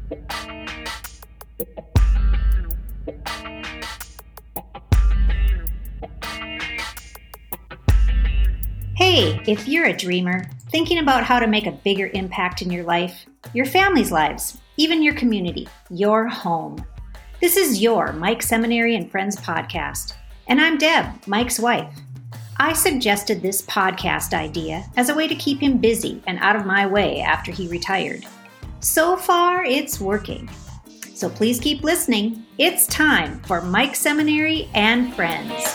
Hey, if you're a dreamer, thinking about how to make a bigger impact in your life, your family's lives, even your community, your home. This is your Mike Seminary and Friends podcast, and I'm Deb, Mike's wife. I suggested this podcast idea as a way to keep him busy and out of my way after he retired. So far, it's working. So please keep listening. It's time for Mike Seminary and Friends.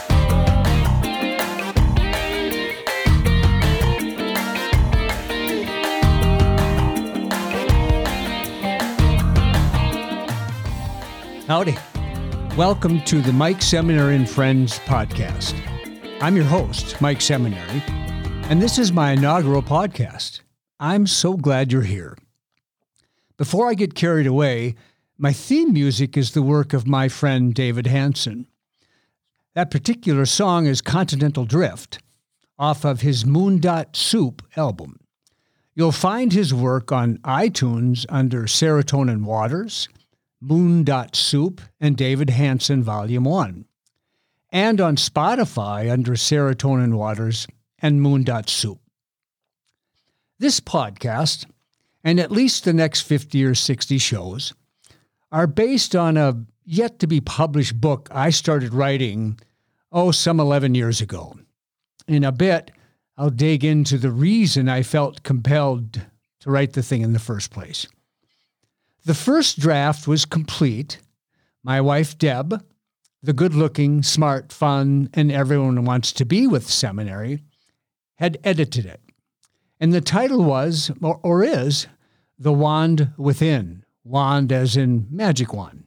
Howdy. Welcome to the Mike Seminary and Friends podcast. I'm your host, Mike Seminary, and this is my inaugural podcast. I'm so glad you're here. Before I get carried away, my theme music is the work of my friend David Hansen. That particular song is Continental Drift, off of his Moondot Soup album. You'll find his work on iTunes under Serotonin Waters, Moondot Soup, and David Hansen Volume 1, and on Spotify under Serotonin Waters and Moondot Soup. This podcast, and at least the next 50 or 60 shows, are based on a yet-to-be-published book I started writing, some 11 years ago. In a bit, I'll dig into the reason I felt compelled to write the thing in the first place. The first draft was complete. My wife, Deb, the good-looking, smart, fun, and everyone wants to be with seminary, had edited it. And the title was, or is, The Wand Within. Wand as in magic wand.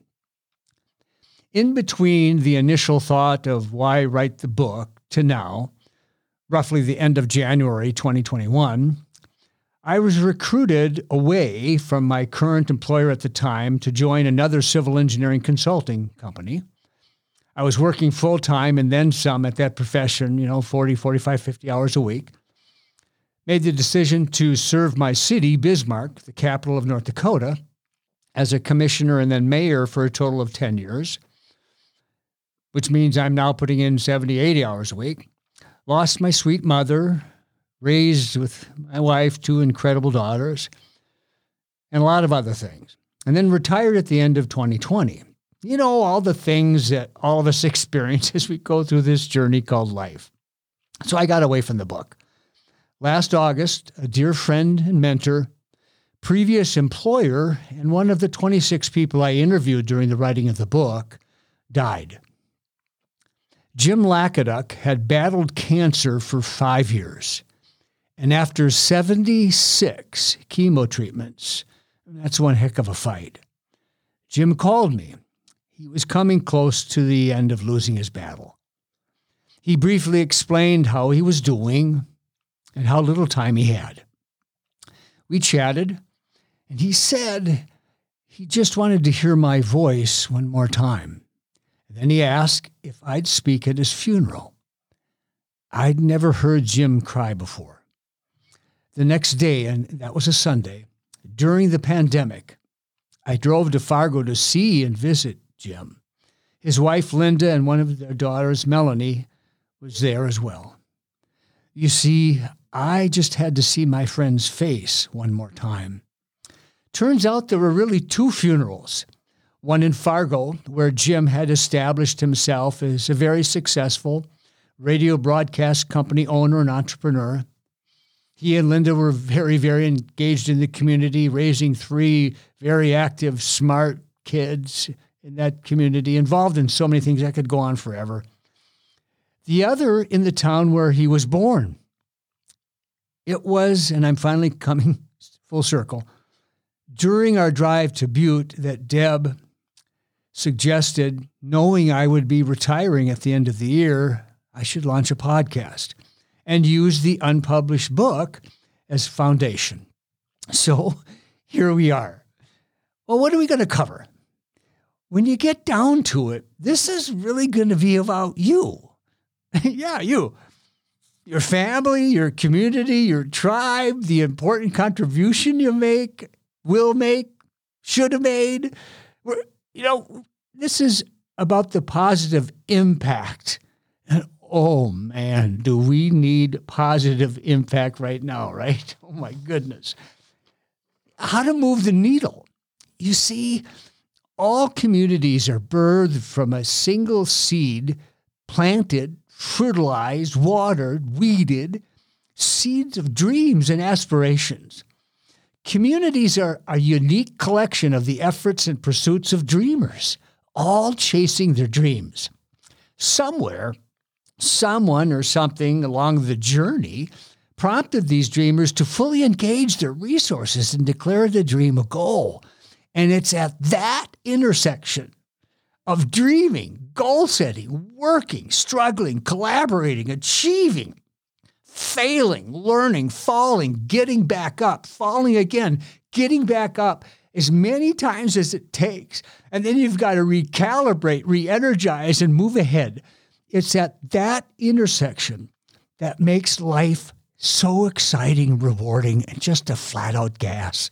In between the initial thought of why write the book to now, roughly the end of January 2021, I was recruited away from my current employer at the time to join another civil engineering consulting company. I was working full-time and then some at that profession, 40, 45, 50 hours a week. Made the decision to serve my city, Bismarck, the capital of North Dakota, as a commissioner and then mayor for a total of 10 years, which means I'm now putting in 70, 80 hours a week. Lost my sweet mother, raised with my wife, 2 incredible daughters, and a lot of other things. And then retired at the end of 2020. All the things that all of us experience as we go through this journey called life. So I got away from the book. Last August, a dear friend and mentor, previous employer, and one of the 26 people I interviewed during the writing of the book, died. Jim Lakaduck had battled cancer for 5 years. And after 76 chemo treatments, that's one heck of a fight, Jim called me. He was coming close to the end of losing his battle. He briefly explained how he was doing and how little time he had. We chatted, and he said he just wanted to hear my voice one more time. And then he asked if I'd speak at his funeral. I'd never heard Jim cry before. The next day, and that was a Sunday, during the pandemic, I drove to Fargo to see and visit Jim. His wife, Linda, and one of their daughters, Melanie, was there as well. You see, I just had to see my friend's face one more time. Turns out there were really 2 funerals. One in Fargo, where Jim had established himself as a very successful radio broadcast company owner and entrepreneur. He and Linda were very, very engaged in the community, raising 3 very active, smart kids in that community, involved in so many things that could go on forever. The other in the town where he was born. It was, and I'm finally coming full circle, during our drive to Butte that Deb suggested, knowing I would be retiring at the end of the year, I should launch a podcast and use the unpublished book as foundation. So here we are. Well, what are we going to cover? When you get down to it, this is really going to be about you. Yeah, you. Your family, your community, your tribe, the important contribution you will make, should have made. This is about the positive impact. And oh man, do we need positive impact right now, right? Oh my goodness. How to move the needle. You see, all communities are birthed from a single seed, planted, fertilized, watered, weeded, seeds of dreams and aspirations. Communities are a unique collection of the efforts and pursuits of dreamers, all chasing their dreams. Somewhere, someone or something along the journey prompted these dreamers to fully engage their resources and declare the dream a goal. And it's at that intersection of dreaming, goal setting, working, struggling, collaborating, achieving, failing, learning, falling, getting back up, falling again, getting back up as many times as it takes. And then you've got to recalibrate, re-energize, and move ahead. It's at that intersection that makes life so exciting, rewarding, and just a flat-out gas.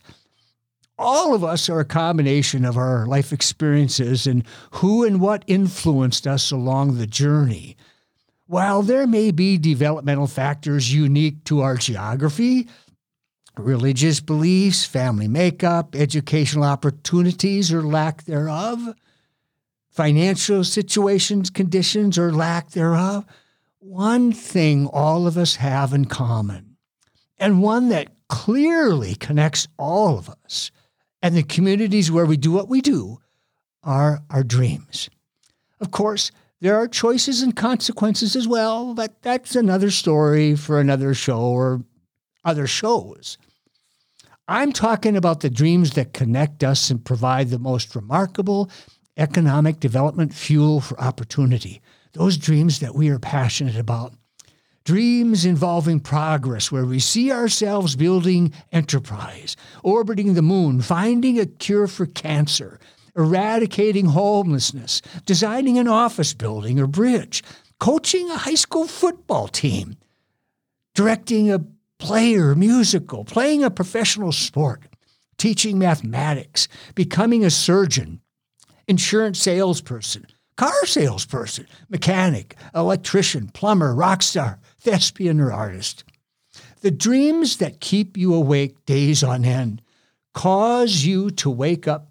All of us are a combination of our life experiences and who and what influenced us along the journey. While there may be developmental factors unique to our geography, religious beliefs, family makeup, educational opportunities or lack thereof, financial situations, conditions, or lack thereof, one thing all of us have in common, and one that clearly connects all of us and the communities where we do what we do, are our dreams. Of course, there are choices and consequences as well, but that's another story for another show or other shows. I'm talking about the dreams that connect us and provide the most remarkable economic development fuel for opportunity. Those dreams that we are passionate about. Dreams involving progress where we see ourselves building enterprise, orbiting the moon, finding a cure for cancer, eradicating homelessness, designing an office building or bridge, coaching a high school football team, directing a play or musical, playing a professional sport, teaching mathematics, becoming a surgeon, insurance salesperson, car salesperson, mechanic, electrician, plumber, rock star, thespian, or artist. The dreams that keep you awake days on end cause you to wake up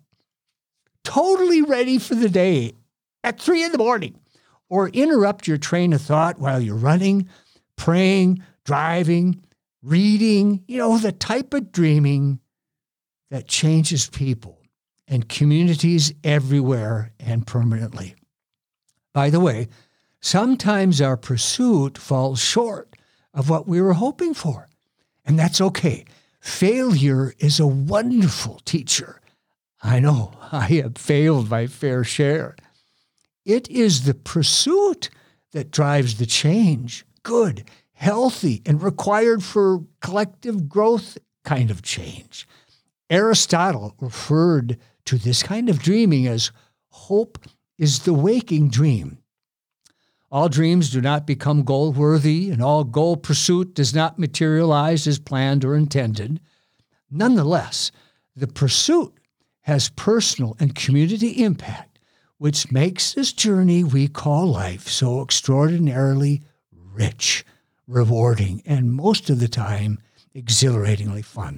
totally ready for the day at 3 a.m, or interrupt your train of thought while you're running, praying, driving, reading, the type of dreaming that changes people and communities everywhere and permanently. By the way, sometimes our pursuit falls short of what we were hoping for, and that's okay. Failure is a wonderful teacher. I know, I have failed my fair share. It is the pursuit that drives the change, good, healthy, and required for collective growth kind of change. Aristotle referred to this kind of dreaming as hope is the waking dream. All dreams do not become goal-worthy, and all goal pursuit does not materialize as planned or intended. Nonetheless, the pursuit has personal and community impact, which makes this journey we call life so extraordinarily rich, rewarding, and most of the time, exhilaratingly fun.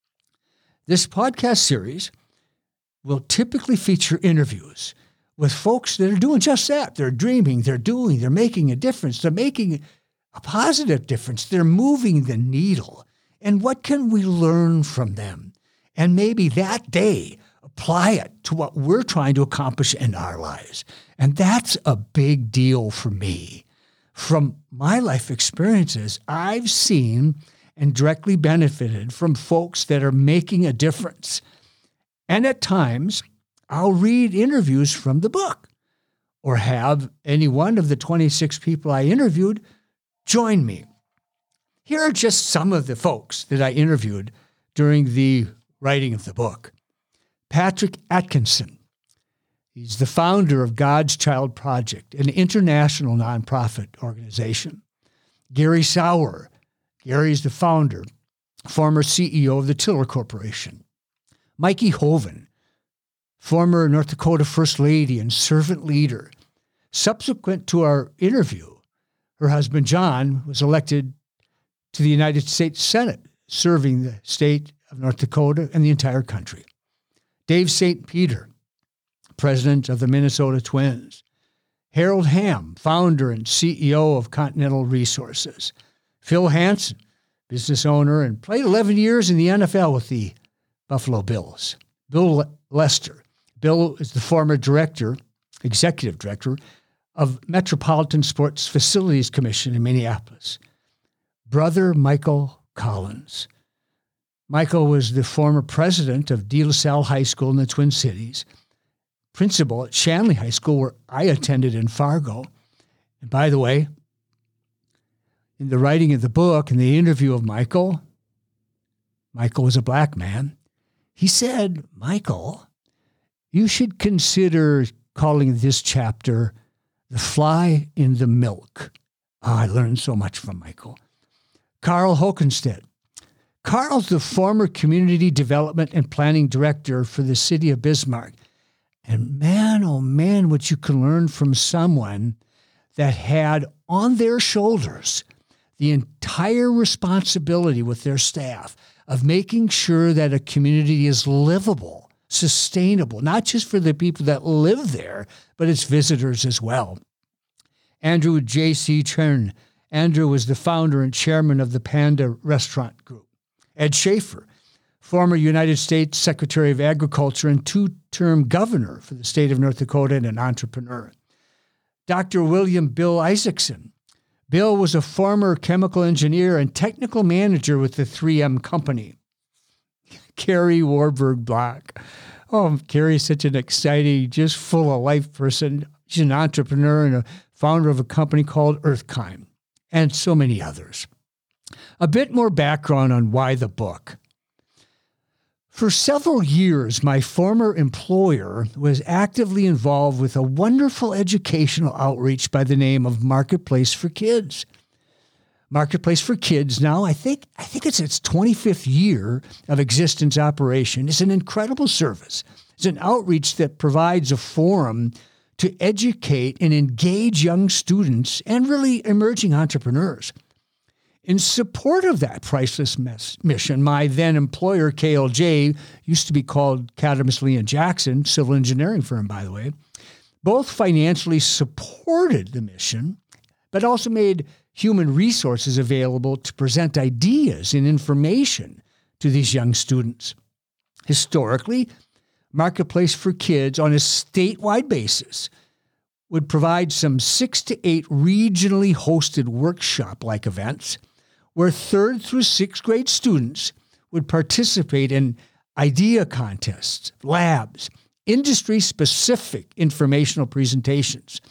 This podcast series will typically feature interviews with folks that are doing just that. They're dreaming, they're doing, they're making a difference. They're making a positive difference. They're moving the needle. And what can we learn from them? And maybe that day, apply it to what we're trying to accomplish in our lives. And that's a big deal for me. From my life experiences, I've seen and directly benefited from folks that are making a difference. And at times, I'll read interviews from the book or have any one of the 26 people I interviewed join me. Here are just some of the folks that I interviewed during the writing of the book. Patrick Atkinson. He's the founder of God's Child Project, an international nonprofit organization. Gary Sauer. Gary's the founder, former CEO of the Tiller Corporation. Mikey Hoven, former North Dakota First Lady and servant leader. Subsequent to our interview, her husband, John, was elected to the United States Senate, serving the state of North Dakota and the entire country. Dave St. Peter, president of the Minnesota Twins. Harold Hamm, founder and CEO of Continental Resources. Phil Hansen, business owner, and played 11 years in the NFL with the Buffalo Bills. Bill Lester. Bill is the former executive director of Metropolitan Sports Facilities Commission in Minneapolis. Brother Michael Collins. Michael was the former president of De La Salle High School in the Twin Cities, principal at Shanley High School, where I attended in Fargo. And by the way, in the writing of the book and the interview of Michael was a black man. He said, Michael, you should consider calling this chapter The Fly in the Milk. Oh, I learned so much from Michael. Carl Hokenstedt. Carl's the former community development and planning director for the city of Bismarck. And man, oh man, what you can learn from someone that had on their shoulders the entire responsibility with their staff of making sure that a community is livable, sustainable, not just for the people that live there, but its visitors as well. Andrew J.C. Chern. Andrew was the founder and chairman of the Panda Restaurant Group. Ed Schaefer, former United States Secretary of Agriculture and two-term governor for the state of North Dakota and an entrepreneur. Dr. William Bill Isaacson. Bill was a former chemical engineer and technical manager with the 3M Company. Carrie Warburg Black. Oh, Carrie's such an exciting, just full of life person. She's an entrepreneur and a founder of a company called Earthkind, and so many others. A bit more background on why the book. For several years, my former employer was actively involved with a wonderful educational outreach by the name of Marketplace for Kids. Marketplace for Kids now, I think it's its 25th year of existence operation. It's an incredible service. It's an outreach that provides a forum to educate and engage young students and really emerging entrepreneurs. In support of that priceless mission, my then employer, KLJ, used to be called Cadmus, Lee & Jackson, civil engineering firm, by the way, both financially supported the mission, but also made human resources available to present ideas and information to these young students. Historically, Marketplace for Kids, on a statewide basis, would provide some 6 to 8 regionally hosted workshop-like events where 3rd through 6th grade students would participate in idea contests, labs, industry-specific informational presentations.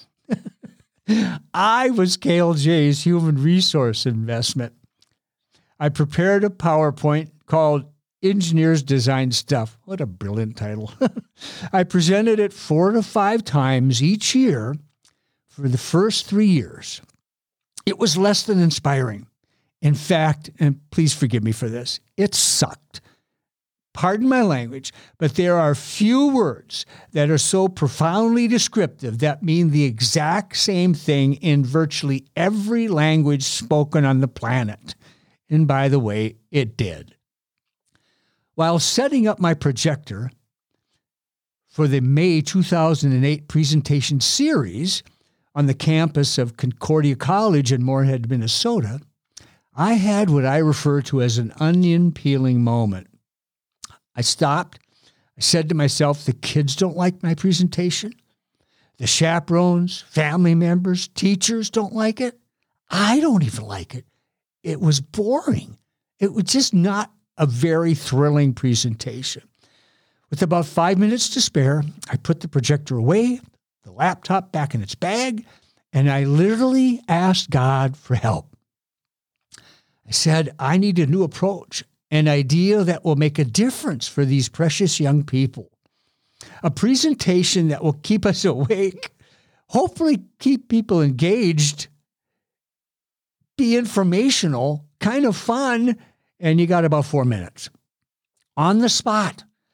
I was KLJ's human resource investment. I prepared a PowerPoint called Engineers Design Stuff. What a brilliant title. I presented it 4 to 5 times each year for the first 3 years. It was less than inspiring. In fact, and please forgive me for this, it sucked. Pardon my language, but there are few words that are so profoundly descriptive that mean the exact same thing in virtually every language spoken on the planet. And by the way, it did. While setting up my projector for the May 2008 presentation series on the campus of Concordia College in Moorhead, Minnesota, I had what I refer to as an onion peeling moment. I stopped. I said to myself, the kids don't like my presentation. The chaperones, family members, teachers don't like it. I don't even like it. It was boring. It was just not a very thrilling presentation. With about 5 minutes to spare, I put the projector away, the laptop back in its bag, and I literally asked God for help. I said, I need a new approach, an idea that will make a difference for these precious young people. A presentation that will keep us awake, hopefully keep people engaged, be informational, kind of fun, and you got about 4 minutes. On the spot,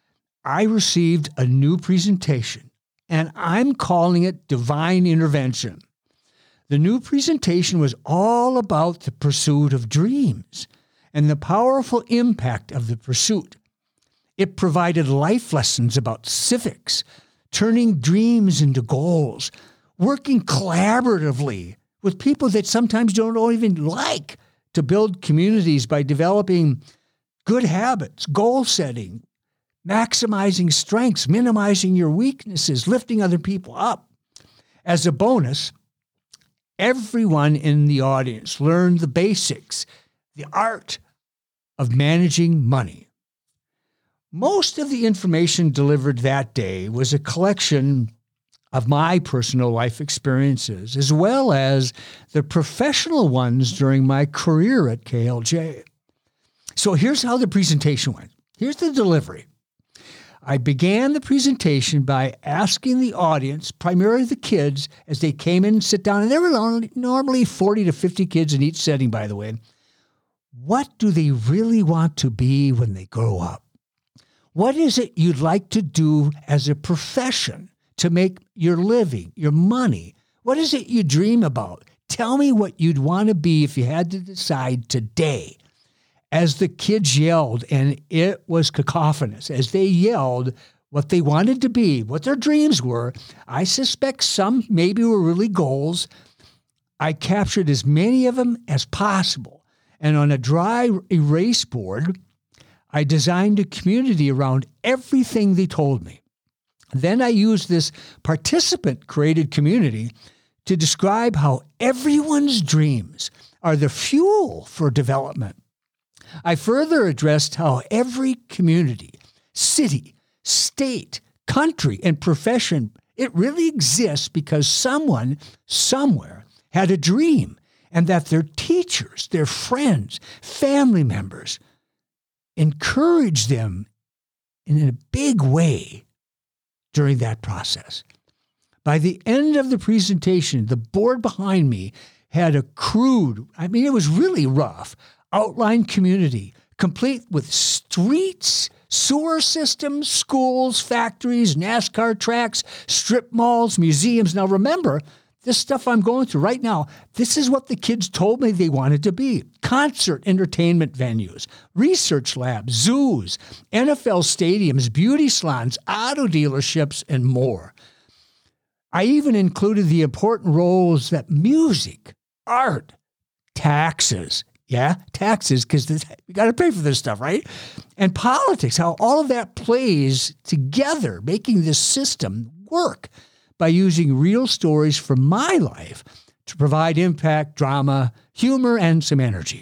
I received a new presentation, and I'm calling it Divine Intervention. The new presentation was all about the pursuit of dreams and the powerful impact of the pursuit. It provided life lessons about civics, turning dreams into goals, working collaboratively with people that sometimes don't even like, to build communities by developing good habits, goal setting, maximizing strengths, minimizing your weaknesses, lifting other people up. As a bonus, everyone in the audience learned the basics, the art of managing money. Most of the information delivered that day was a collection of my personal life experiences, as well as the professional ones during my career at KLJ. So here's how the presentation went. Here's the delivery. I began the presentation by asking the audience, primarily the kids, as they came in and sit down, and there were normally 40 to 50 kids in each setting, by the way, what do they really want to be when they grow up? What is it you'd like to do as a profession to make your living, your money? What is it you dream about? Tell me what you'd want to be if you had to decide today. As the kids yelled, and it was cacophonous, as they yelled what they wanted to be, what their dreams were, I suspect some maybe were really goals. I captured as many of them as possible. And on a dry erase board, I designed a community around everything they told me. Then I used this participant-created community to describe how everyone's dreams are the fuel for development. I further addressed how every community, city, state, country, and profession, it really exists because someone, somewhere, had a dream, and that their teachers, their friends, family members encouraged them in a big way during that process. By the end of the presentation, the board behind me had a crude, it was really rough, outline community, complete with streets, sewer systems, schools, factories, NASCAR tracks, strip malls, museums. Now remember, this stuff I'm going through right now, this is what the kids told me they wanted to be. Concert entertainment venues, research labs, zoos, NFL stadiums, beauty salons, auto dealerships, and more. I even included the important roles that music, art, taxes, because we got to pay for this stuff, right? And politics, how all of that plays together, making this system work by using real stories from my life to provide impact, drama, humor, and some energy.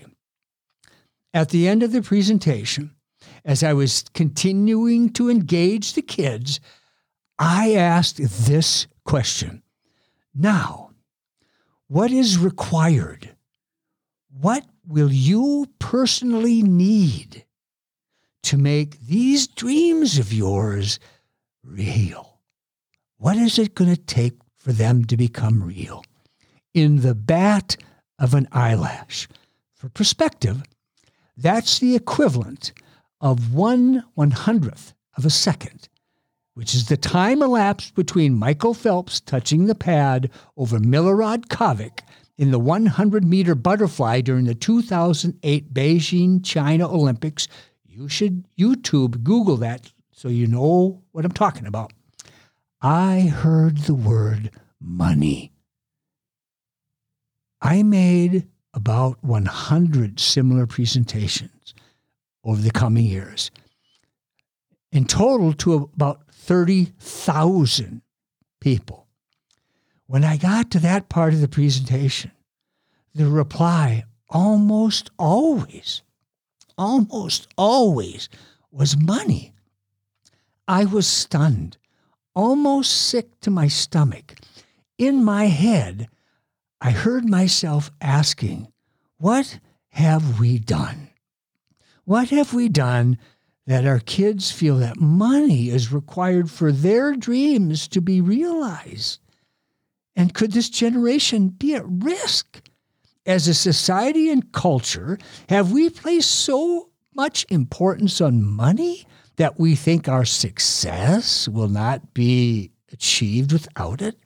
At the end of the presentation, as I was continuing to engage the kids, I asked this question. Now, what is required? What will you personally need to make these dreams of yours real? What is it going to take for them to become real? In the bat of an eyelash. For perspective, that's the equivalent of 1/100th of a second, which is the time elapsed between Michael Phelps touching the pad over Milorad Kovic in the 100-meter butterfly during the 2008 Beijing, China Olympics. You should Google that so you know what I'm talking about. I heard the word money. I made about 100 similar presentations over the coming years, in total to about 30,000 people. When I got to that part of the presentation, the reply almost always was money. I was stunned, almost sick to my stomach. In my head, I heard myself asking, what have we done? What have we done that our kids feel that money is required for their dreams to be realized? And could this generation be at risk? As a society and culture, have we placed so much importance on money that we think our success will not be achieved without it?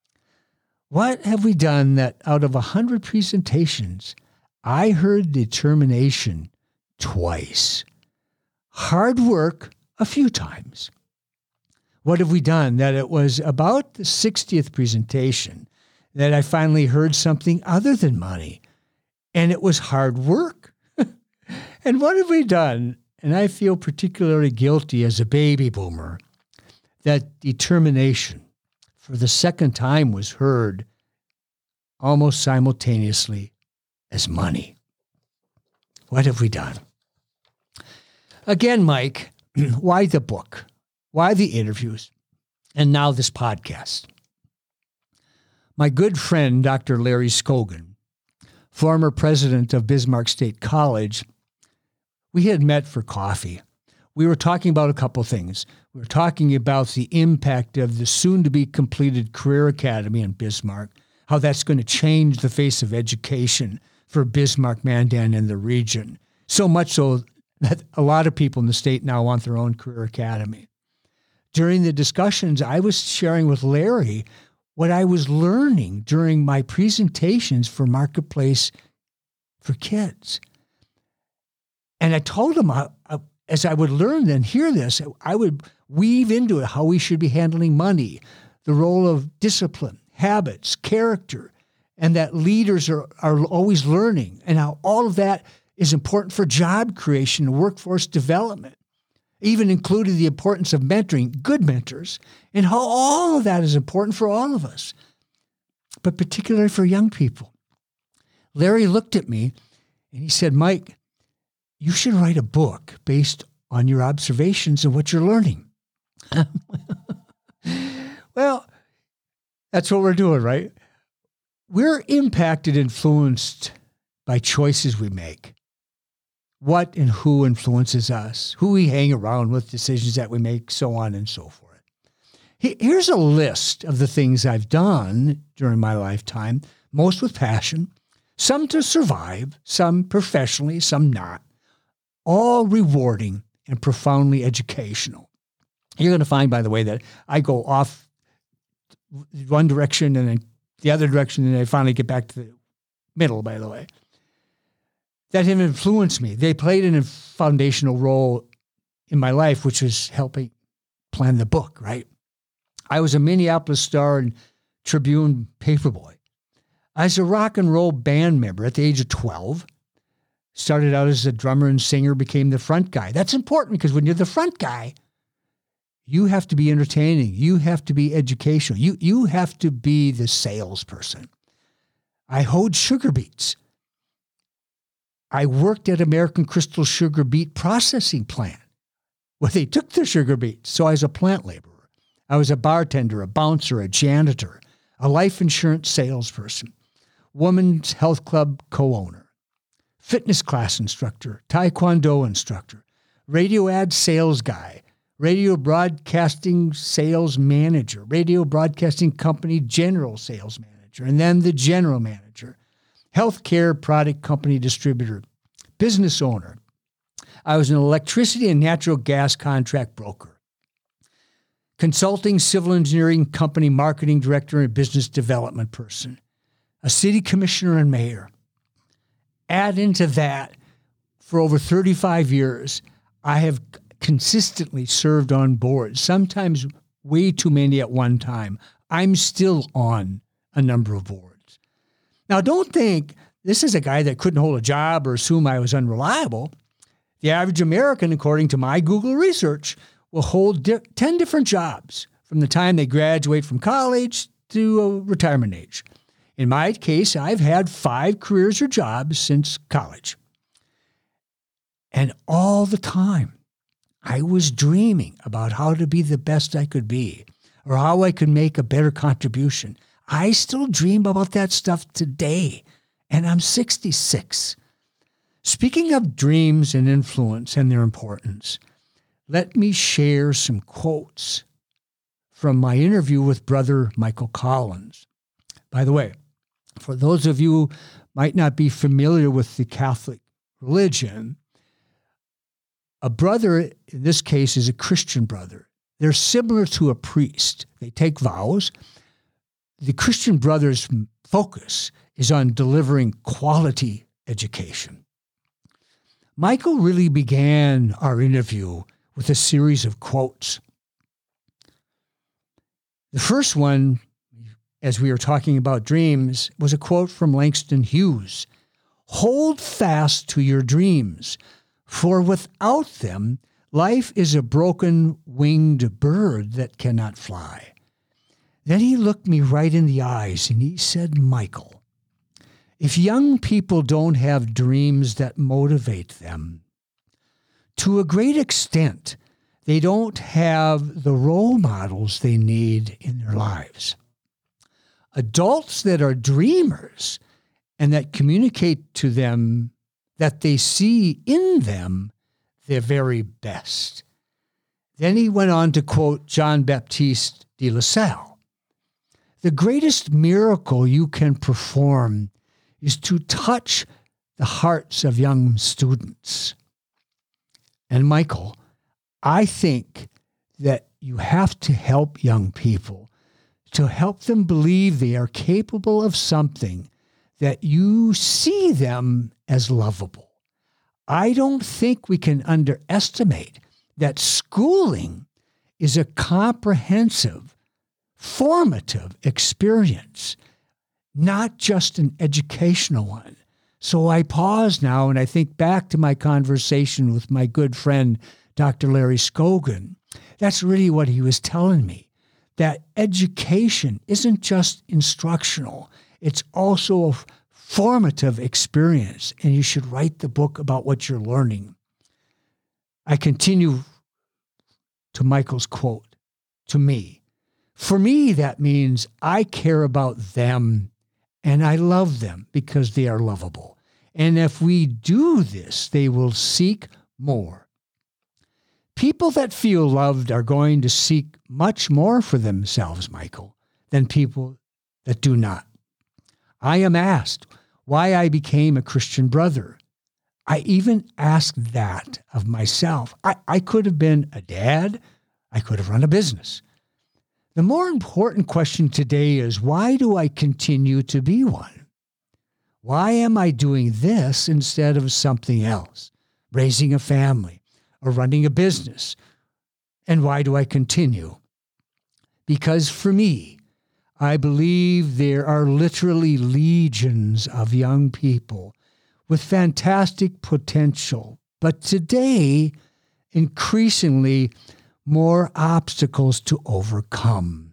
What have we done that out of 100 presentations, I heard determination twice, hard work a few times? What have we done that it was about the 60th presentation that I finally heard something other than money, and it was hard work? And what have we done, and I feel particularly guilty as a baby boomer, that determination for the second time was heard almost simultaneously as money? What have we done? Again, Mike, why the book? Why the interviews? And now this podcast. My good friend, Dr. Larry Scogan, former president of Bismarck State College, we had met for coffee. We were talking about a couple things. We were talking about the impact of the soon-to-be completed Career Academy in Bismarck, how that's going to change the face of education for Bismarck, Mandan, and the region. So much so that a lot of people in the state now want their own Career Academy. During the discussions, I was sharing with Larry what I was learning during my presentations for Marketplace for Kids. And I told him, as I would learn and hear this, I would weave into it how we should be handling money, the role of discipline, habits, character, and that leaders are always learning, and how all of that is important for job creation and workforce development. Even included the importance of mentoring, good mentors, and how all of that is important for all of us, but particularly for young people. Larry looked at me and he said, Mike, you should write a book based on your observations and what you're learning. Well, that's what we're doing, right? We're impacted, influenced by choices we make. What and who influences us, who we hang around with, decisions that we make, so on and so forth. Here's a list of the things I've done during my lifetime, most with passion, some to survive, some professionally, some not, all rewarding and profoundly educational. You're going to find, by the way, that I go off one direction and then the other direction, and I finally get back to the middle, by the way, that have influenced me. They played a foundational role in my life, which was helping plan the book, right? I was a Minneapolis Star and Tribune paperboy. I was a rock and roll band member at the age of 12. Started out as a drummer and singer, became the front guy. That's important because when you're the front guy, you have to be entertaining. You have to be educational. You have to be the salesperson. I hoed sugar beets. I worked at American Crystal Sugar Beet Processing Plant where they took the sugar beets. So I was a plant laborer. I was a bartender, a bouncer, a janitor, a life insurance salesperson, women's health club co-owner, fitness class instructor, taekwondo instructor, radio ad sales guy, radio broadcasting sales manager, radio broadcasting company general sales manager, and then the general manager, healthcare product company distributor, business owner. I was an electricity and natural gas contract broker, consulting civil engineering company marketing director and business development person, a city commissioner and mayor. Add into that, for over 35 years, I have consistently served on boards, sometimes way too many at one time. I'm still on a number of boards. Now, don't think this is a guy that couldn't hold a job or assume I was unreliable. The average American, according to my Google research, will hold 10 different jobs from the time they graduate from college to retirement age. In my case, I've had 5 careers or jobs since college. And all the time, I was dreaming about how to be the best I could be or how I could make a better contribution. I still dream about that stuff today, and I'm 66. Speaking of dreams and influence and their importance, let me share some quotes from my interview with Brother Michael Collins. By the way, for those of you who might not be familiar with the Catholic religion, A brother, in this case, is a Christian brother. They're similar to a priest. They take vows. The Christian brother's focus is on delivering quality education. Michael really began our interview with a series of quotes. The first one, as we were talking about dreams, was a quote from Langston Hughes. "Hold fast to your dreams, for without them, life is a broken winged bird that cannot fly." Then he looked me right in the eyes and he said, "Michael, if young people don't have dreams that motivate them, to a great extent, they don't have the role models they need in their lives. Adults that are dreamers and that communicate to them that they see in them their very best." Then he went on to quote Jean-Baptiste de La Salle. "The greatest miracle you can perform is to touch the hearts of young students." And Michael, I think that you have to help young people, to help them believe they are capable of something, that you see them as lovable. I don't think we can underestimate that schooling is a comprehensive, formative experience, not just an educational one. So I pause now and I think back to my conversation with my good friend, Dr. Larry Scogan. That's really what he was telling me, that education isn't just instructional. It's also a formative experience, and you should write the book about what you're learning. I continue to Michael's quote to me. For me, that means I care about them and I love them because they are lovable. And if we do this, they will seek more. People that feel loved are going to seek much more for themselves, Michael, than people that do not. I am asked why I became a Christian brother. I even asked that of myself. I could have been a dad. I could have run a business. The more important question today is, why do I continue to be one? Why am I doing this instead of something else, raising a family or running a business? And why do I continue? Because for me, I believe there are literally legions of young people with fantastic potential, but today, increasingly, more obstacles to overcome.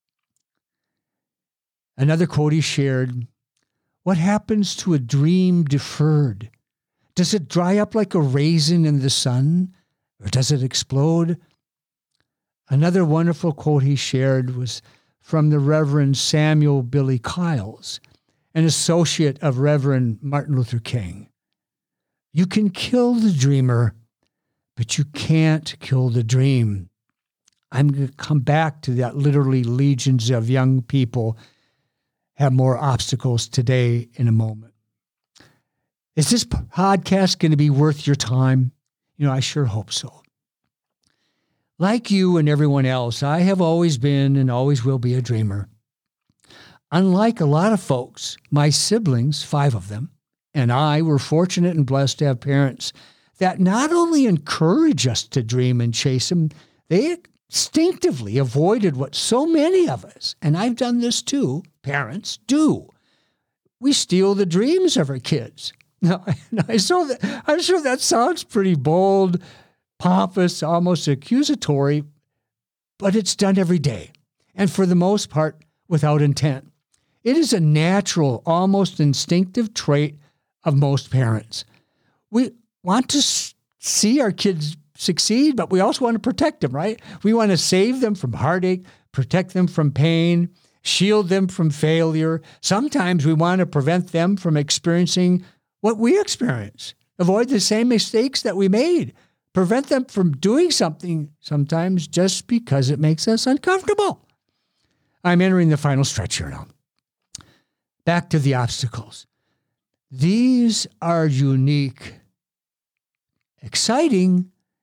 Another quote he shared, "What happens to a dream deferred? Does it dry up like a raisin in the sun, or does it explode?" Another wonderful quote he shared was from the Reverend Samuel Billy Kiles, an associate of Reverend Martin Luther King. "You can kill the dreamer, but you can't kill the dream." I'm going to come back to that. Literally legions of young people have more obstacles today in a moment. Is this podcast going to be worth your time? I sure hope so. Like you and everyone else, I have always been and always will be a dreamer. Unlike a lot of folks, my siblings, 5 of them, and I were fortunate and blessed to have parents that not only encourage us to dream and chase them, they instinctively avoided what so many of us, and I've done this too, parents do. We steal the dreams of our kids. Now, I'm sure that sounds pretty bold, pompous, almost accusatory, but it's done every day, and for the most part, without intent. It is a natural, almost instinctive trait of most parents. We want to see our kids succeed, but we also want to protect them, right? We want to save them from heartache, protect them from pain, shield them from failure. Sometimes we want to prevent them from experiencing what we experience, avoid the same mistakes that we made, prevent them from doing something sometimes just because it makes us uncomfortable. I'm entering the final stretch here now. Back to the obstacles. These are unique, exciting,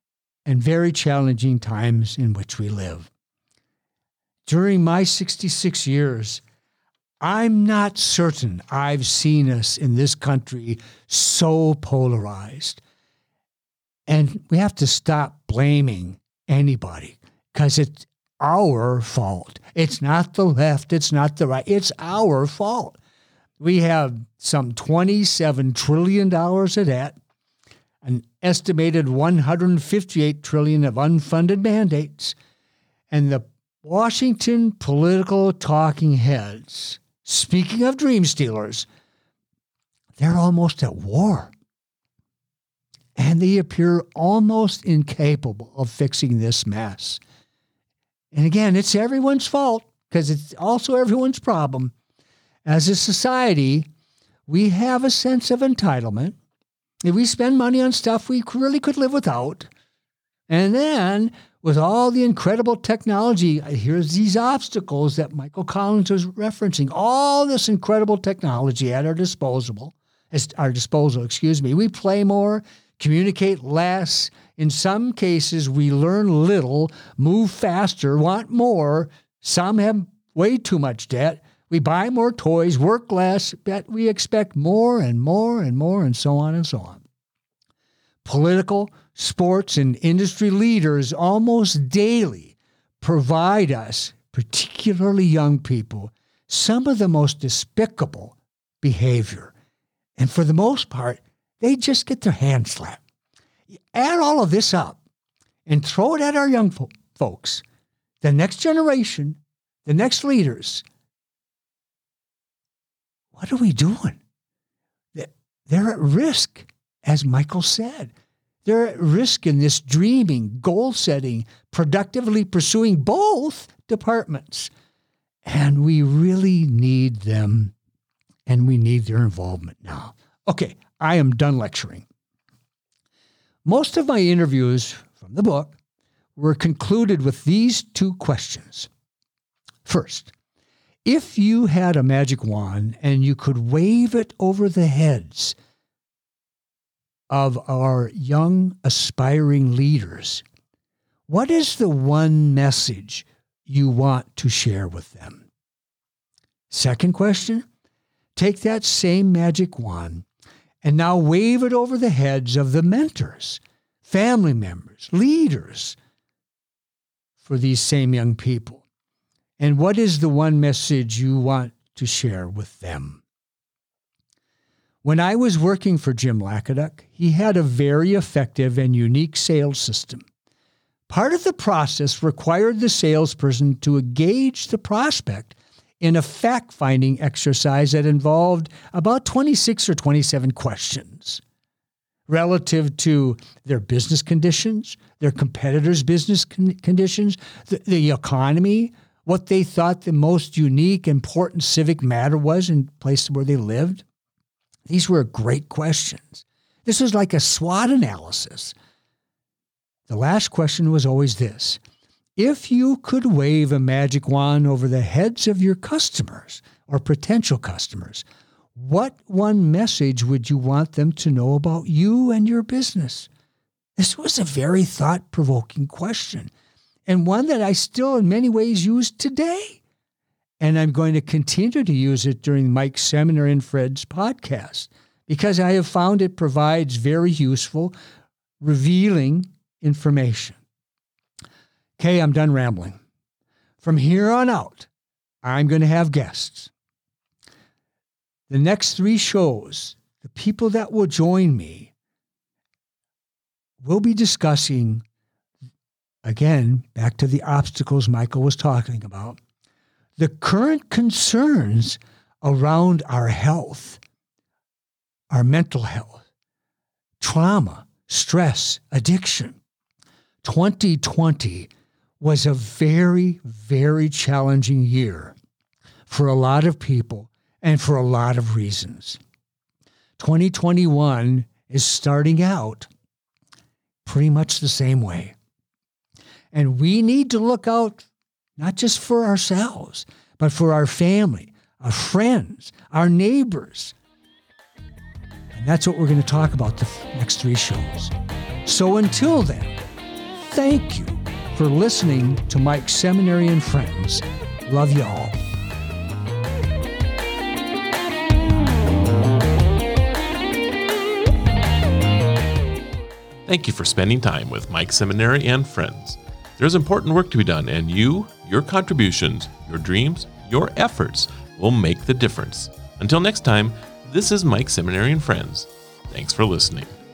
and very challenging times in which we live. During my 66 years, I'm not certain I've seen us in this country so polarized. And we have to stop blaming anybody because it's our fault. It's not the left. It's not the right. It's our fault. We have some $27 trillion of debt, an estimated $158 trillion of unfunded mandates, and the Washington political talking heads, speaking of dream stealers, they're almost at war. And they appear almost incapable of fixing this mess. And again, it's everyone's fault because it's also everyone's problem. As a society, we have a sense of entitlement. If we spend money on stuff we really could live without, and then with all the incredible technology, here's these obstacles that Michael Collins was referencing, all this incredible technology at our disposal, we play more, communicate less. In some cases, we learn little, move faster, want more. Some have way too much debt. We buy more toys, work less, but we expect more and more and more, and so on and so on. Political, sports, and industry leaders almost daily provide us, particularly young people, some of the most despicable behavior. And for the most part, they just get their hands slapped. Add all of this up and throw it at our young folks, the next generation, the next leaders. What are we doing? They're at risk, as Michael said. They're at risk in this dreaming, goal-setting, productively pursuing both departments. And we really need them, and we need their involvement now. Okay, I am done lecturing. Most of my interviews from the book were concluded with these two questions. First, if you had a magic wand and you could wave it over the heads of our young, aspiring leaders, what is the one message you want to share with them? Second question, take that same magic wand and now wave it over the heads of the mentors, family members, leaders for these same young people. And what is the one message you want to share with them? When I was working for Jim Lakaduck, he had a very effective and unique sales system. Part of the process required the salesperson to engage the prospect in a fact-finding exercise that involved about 26 or 27 questions relative to their business conditions, their competitors' business conditions, the economy, what they thought the most unique, important civic matter was in places where they lived. These were great questions. This was like a SWOT analysis. The last question was always this: if you could wave a magic wand over the heads of your customers or potential customers, what one message would you want them to know about you and your business? This was a very thought-provoking question, and one that I still in many ways use today. And I'm going to continue to use it during Mike's Seminary and Friends podcast because I have found it provides very useful, revealing information. Okay, I'm done rambling. From here on out, I'm going to have guests. The next 3 shows, the people that will join me, will be discussing, again, back to the obstacles Michael was talking about, the current concerns around our health, our mental health, trauma, stress, addiction. 2020 was a very, very challenging year for a lot of people and for a lot of reasons. 2021 is starting out pretty much the same way. And we need to look out not just for ourselves, but for our family, our friends, our neighbors. And that's what we're going to talk about the next 3 shows. So until then, thank you for listening to Mike's Seminary and Friends. Love you all. Thank you for spending time with Mike Seminary and Friends. There's important work to be done, and you, your contributions, your dreams, your efforts will make the difference. Until next time, this is Mike Seminary and Friends. Thanks for listening.